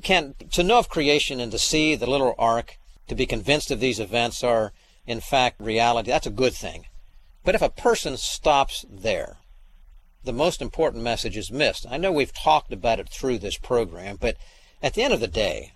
to know of creation and to see the little ark, to be convinced of these events are in fact reality, that's a good thing. But if a person stops there, the most important message is missed. I know we've talked about it through this program, but at the end of the day,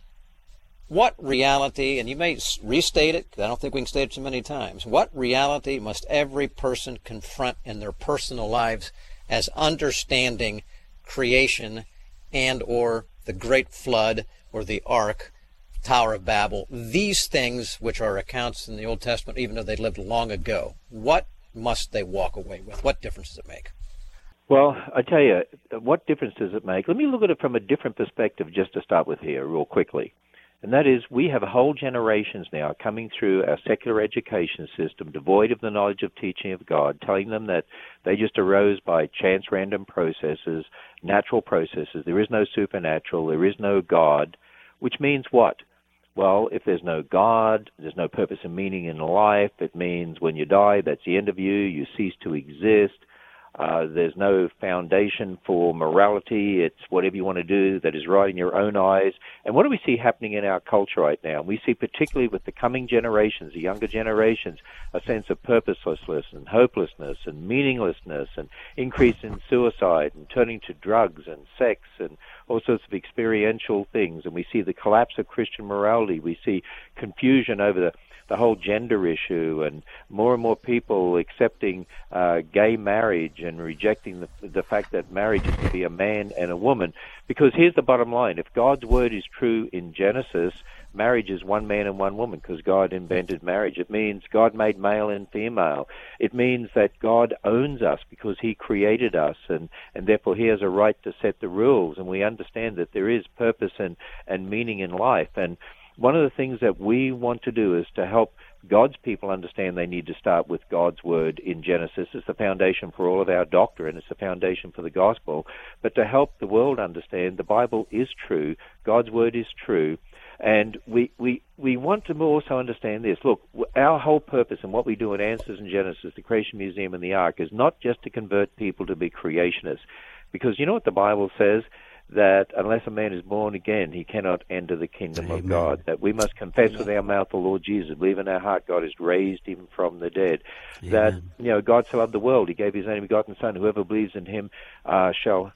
what reality, and you may restate it, because I don't think we can state it too many times, what reality must every person confront in their personal lives as understanding creation and or the great flood or the ark, Tower of Babel, these things which are accounts in the Old Testament, even though they lived long ago, what must they walk away with? What difference does it make? Well, I tell you, what difference does it make? Let me look at it from a different perspective just to start with here real quickly. And that is, we have whole generations now coming through our secular education system, devoid of the knowledge of teaching of God, telling them that they just arose by chance random processes, natural processes. There is no supernatural, there is no God, which means what? Well, if there's no God, there's no purpose and meaning in life. It means when you die, that's the end of you. You cease to exist. There's no foundation for morality. It's whatever you want to do that is right in your own eyes. And what do we see happening in our culture right now? We see, particularly with the coming generations, the younger generations, a sense of purposelessness and hopelessness and meaninglessness and increase in suicide and turning to drugs and sex and all sorts of experiential things. And we see the collapse of Christian morality. We see confusion over the whole gender issue, and more people accepting gay marriage and rejecting the fact that marriage is to be a man and a woman. Because here's the bottom line. If God's word is true in Genesis, marriage is one man and one woman because God invented marriage. It means God made male and female. It means that God owns us because he created us, and therefore he has a right to set the rules. And we understand that there is purpose and meaning in life. And one of the things that we want to do is to help God's people understand they need to start with God's word in Genesis. It's the foundation for all of our doctrine. It's the foundation for the gospel. But to help the world understand the Bible is true, God's word is true, and we want to also understand this. Look, our whole purpose and what we do in Answers in Genesis, the Creation Museum and the Ark, is not just to convert people to be creationists. Because you know what the Bible says? That unless a man is born again, he cannot enter the kingdom of God. That we must confess with our mouth the Lord Jesus, believe in our heart God has raised him from the dead. That, God so loved the world, he gave his only begotten Son. Whoever believes in him shall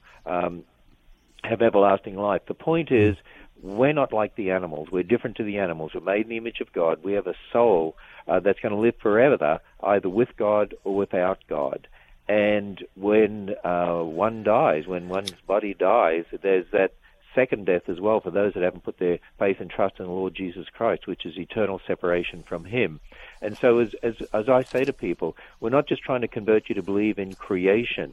have everlasting life. The point is, we're not like the animals. We're different to the animals. We're made in the image of God. We have a soul that's going to live forever, either with God or without God. And when one dies, when one's body dies, there's that second death as well for those that haven't put their faith and trust in the Lord Jesus Christ, which is eternal separation from him. And so as I say to people, we're not just trying to convert you to believe in creation.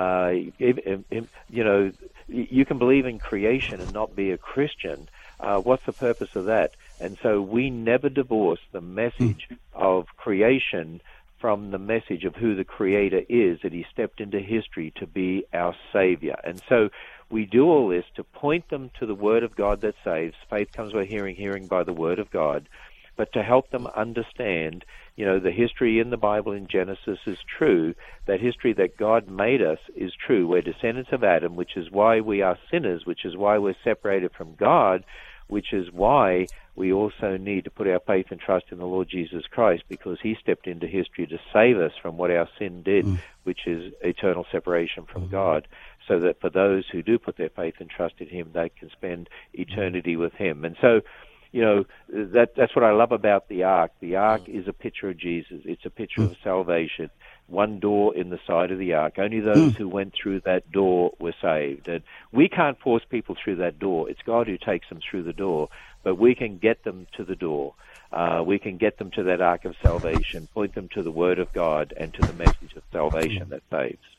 You can believe in creation and not be a Christian. What's the purpose of that? And so we never divorce the message of creation from the message of who the Creator is, that he stepped into history to be our Savior. And so we do all this to point them to the Word of God that saves. Faith comes by hearing, hearing by the Word of God. But to help them understand, the history in the Bible in Genesis is true. That history that God made us is true. We're descendants of Adam, which is why we are sinners, which is why we're separated from God, which is why we also need to put our faith and trust in the Lord Jesus Christ, because he stepped into history to save us from what our sin did, which is eternal separation from God, so that for those who do put their faith and trust in him, they can spend eternity with him. And so, that's what I love about the Ark. The Ark is a picture of Jesus. It's a picture of salvation. One door in the side of the Ark. Only those who went through that door were saved. And we can't force people through that door. It's God who takes them through the door. But we can get them to the door. We can get them to that Ark of salvation, point them to the Word of God and to the message of salvation that saves.